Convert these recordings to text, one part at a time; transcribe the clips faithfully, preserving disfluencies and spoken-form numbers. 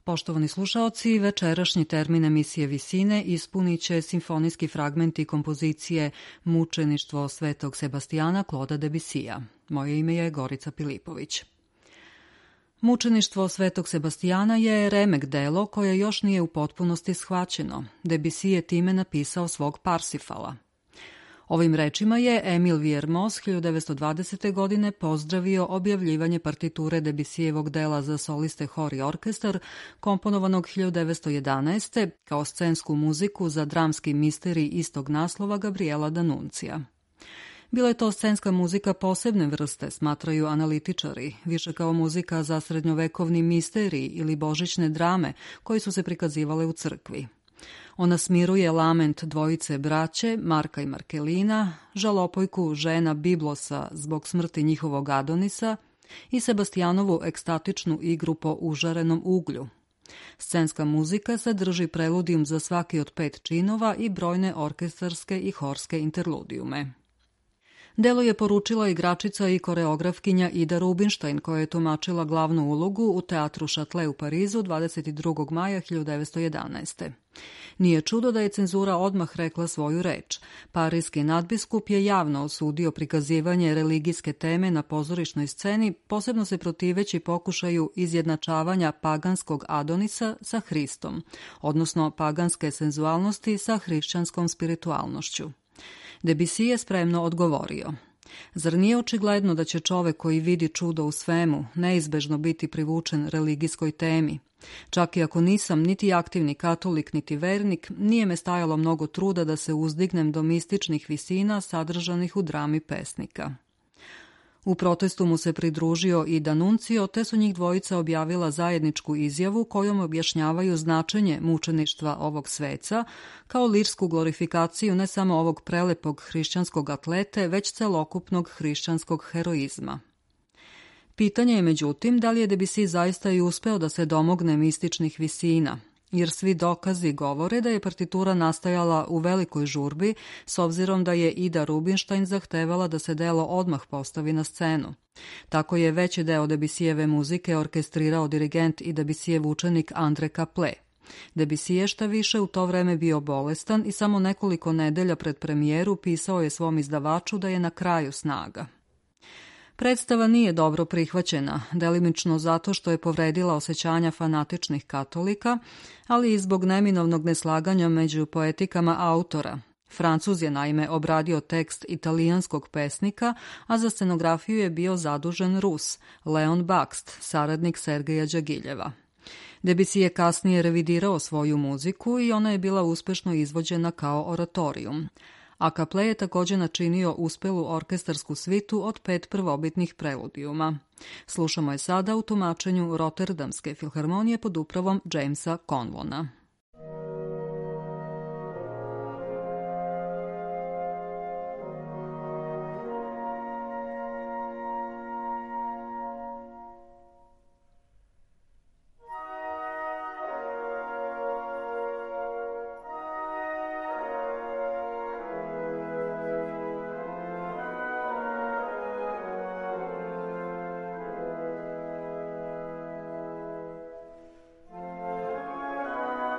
Poštovani slušaoci, večerašnji termin emisije Visine ispunit će simfonijski fragmenti kompozicije Mučeništvo Svetog Sebastijana Clauda Debussija. Moje ime je Gorica Pilipović. Mučeništvo Svetog Sebastijana je remek delo koje još nije u potpunosti shvaćeno. Debussy je time napisao svog Parsifala. Ovim rečima je Emil Viermos hiljadu devetsto dvadesete. godine pozdravio objavljivanje partiture Debussijevog dela za soliste, hor i orkestar, komponovanog hiljadu devetsto jedanaeste. kao scensku muziku za dramski misterij istog naslova Gabriela D'Annunzia. Bila je to scenska muzika posebne vrste, smatraju analitičari, više kao muzika za srednjovekovni misterij ili božićne drame koji su se prikazivale u crkvi. Ona smiruje lament dvojice braće, Marka i Markelina, žalopojku žena Biblosa zbog smrti njihovog Adonisa i Sebastijanovu ekstatičnu igru po užarenom uglju. Scenska muzika sadrži preludijum za svaki od pet činova i brojne orkestarske i horske interludijume. Delo je poručila igračica i koreografkinja Ida Rubinstein, koja je tumačila glavnu ulogu u teatru Châtelet u Parizu dvadeset drugog maja hiljadu devetsto jedanaeste. Nije čudo da je cenzura odmah rekla svoju reč. Parijski nadbiskup je javno osudio prikazivanje religijske teme na pozorišnoj sceni, posebno se protiveći pokušaju izjednačavanja paganskog Adonisa sa Hristom, odnosno paganske senzualnosti sa hrišćanskom spiritualnošću. Debussy je spremno odgovorio: zar nije očigledno da će čovek koji vidi čudo u svemu neizbežno biti privučen religijskoj temi? Čak i ako nisam niti aktivni katolik, niti vernik, nije me stajalo mnogo truda da se uzdignem do mističnih visina sadržanih u drami pesnika. U protestu mu se pridružio i D'Annunzio, te su njih dvojica objavila zajedničku izjavu kojom objašnjavaju značenje mučeništva ovog sveca kao lirsku glorifikaciju ne samo ovog prelepog hrišćanskog atlete, već celokupnog hrišćanskog heroizma. Pitanje je međutim da li je Debussy zaista i uspeo da se domogne mističnih visina, jer svi dokazi govore da je partitura nastajala u velikoj žurbi s obzirom da je Ida Rubinstein zahtevala da se delo odmah postavi na scenu. Tako je veći deo Debussijeve muzike orkestrirao dirigent i Debussyjev učenik André Caplet. Debussy je šta više u to vreme bio bolestan i samo nekoliko nedelja pred premijeru pisao je svom izdavaču da je na kraju snaga. Predstava nije dobro prihvaćena, delimično zato što je povredila osjećanja fanatičnih katolika, ali i zbog neminovnog neslaganja među poetikama autora. Francuz je naime obradio tekst italijanskog pesnika, a za scenografiju je bio zadužen Rus, Leon Bakst, saradnik Sergeja Đagiljeva. Debussy je kasnije revidirao svoju muziku i ona je bila uspešno izvođena kao oratorijum. A Caplet je također načinio uspelu orkestarsku svitu od pet prvobitnih preludijuma. Slušamo je sada u tumačenju Rotterdamske filharmonije pod upravom Jamesa Convona. Thank you.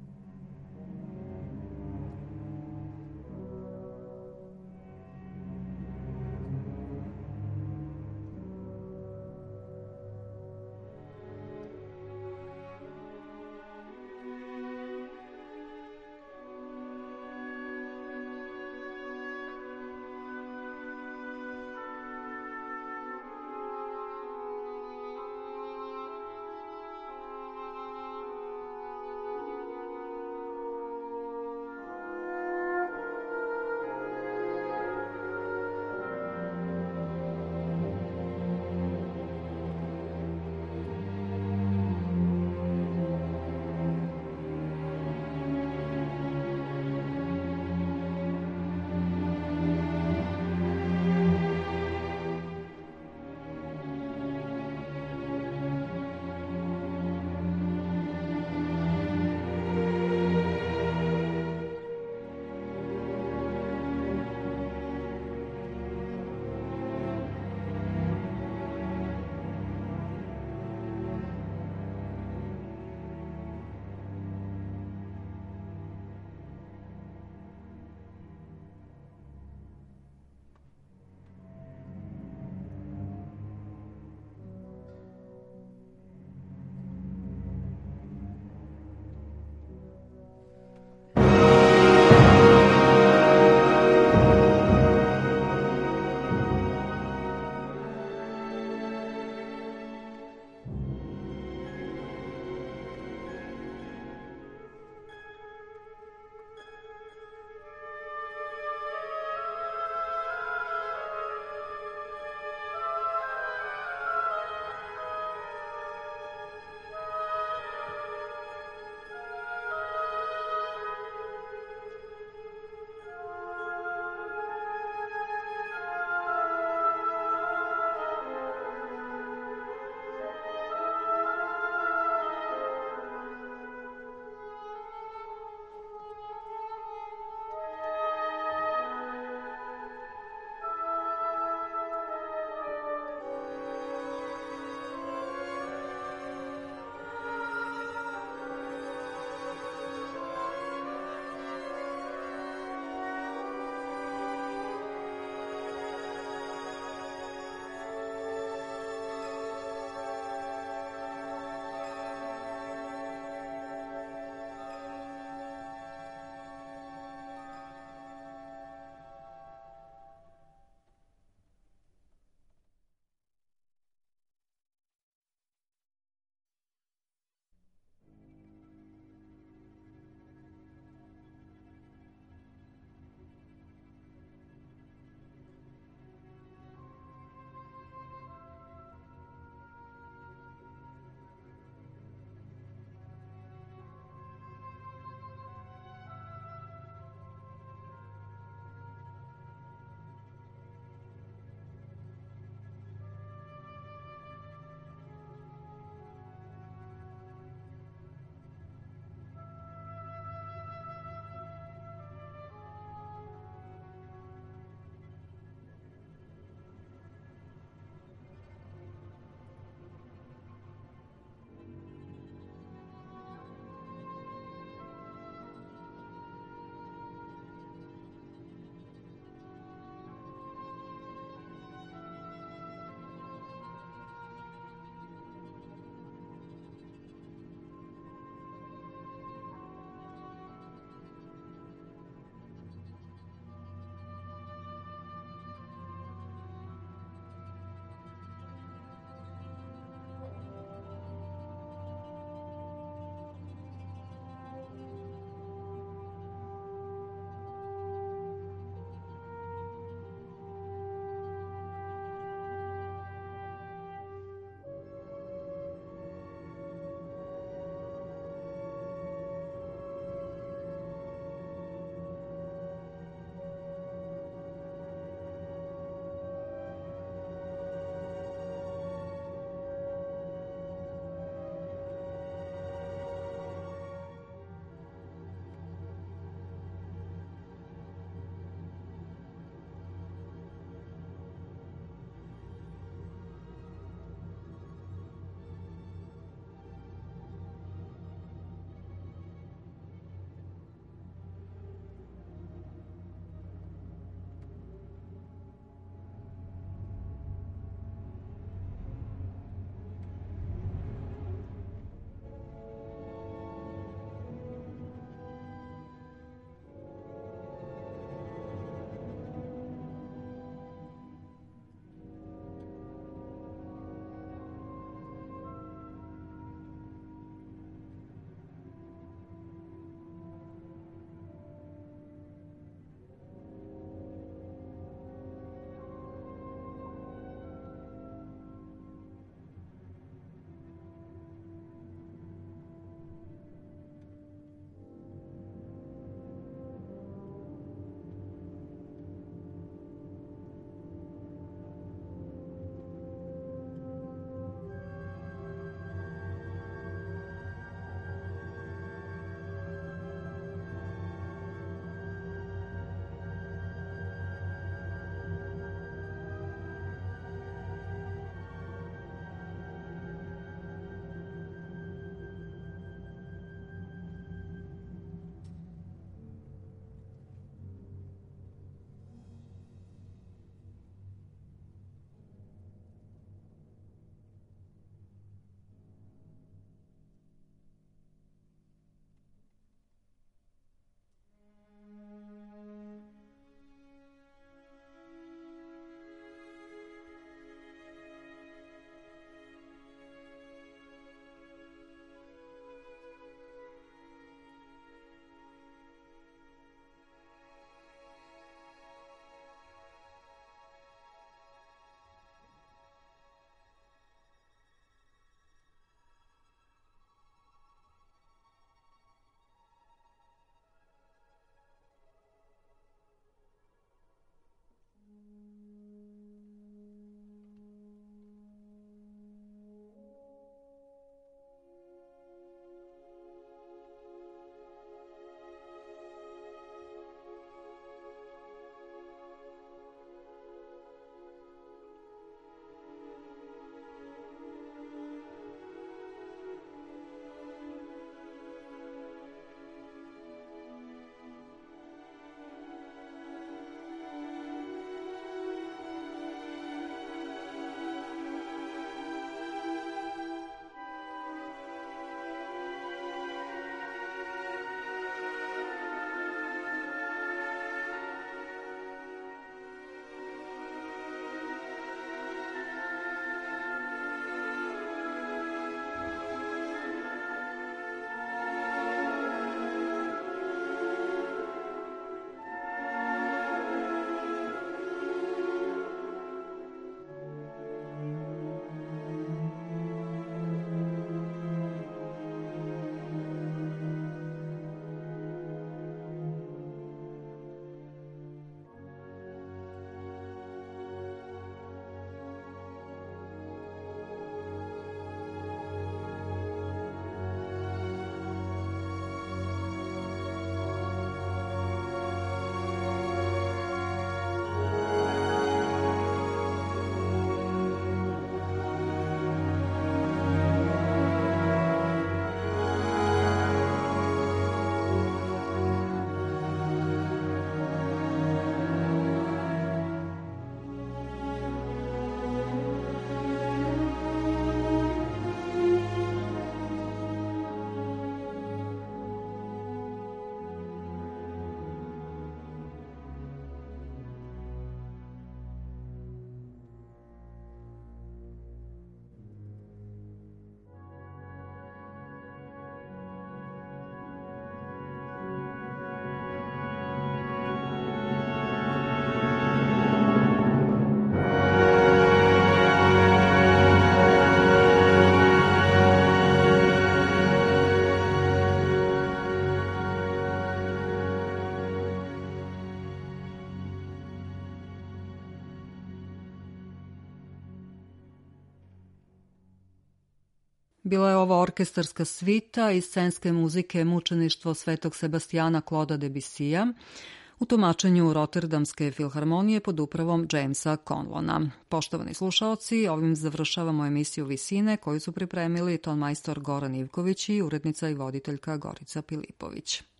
bila je ovo orkestarska svita iz scenske muzike Mučeništvo Svetog Sebastijana Clauda Debussija u tumačenju Rotterdamske filharmonije pod upravom Jamesa Conlona. Poštovani slušaoci, ovim završavamo emisiju Visine koju su pripremili tonmajstor Goran Ivković i urednica i voditeljka Gorica Pilipović.